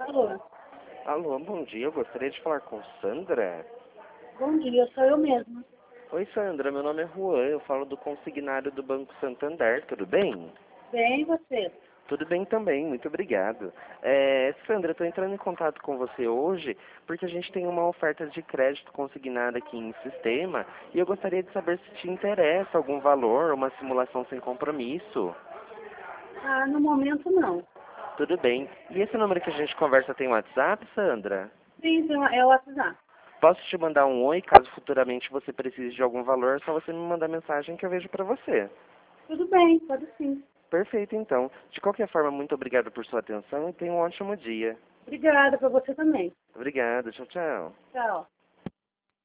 Alô, Alô, bom dia. Eu gostaria de falar com Sandra. bom dia, sou eu mesma. Oi, Sandra. Meu nome é Juan. Eu falo do consignário do Banco Santander. Tudo bem? Bem, e você? Tudo bem também. Muito obrigado. Sandra, eu estou entrando em contato com você hoje porque a gente tem uma oferta de crédito consignada aqui em sistema e eu gostaria de saber se te interessa algum valor, uma simulação sem compromisso. Ah, no momento não. Tudo bem. E esse número que a gente conversa tem WhatsApp, Sandra? Sim, é o WhatsApp. Posso te mandar um oi caso futuramente você precise de algum valor, é só você me mandar mensagem que eu vejo para você. Tudo bem, pode sim. Perfeito, então. De qualquer forma, muito obrigado por sua atenção e tenha um ótimo dia. Obrigada para você também. Obrigado, tchau, tchau. Tchau.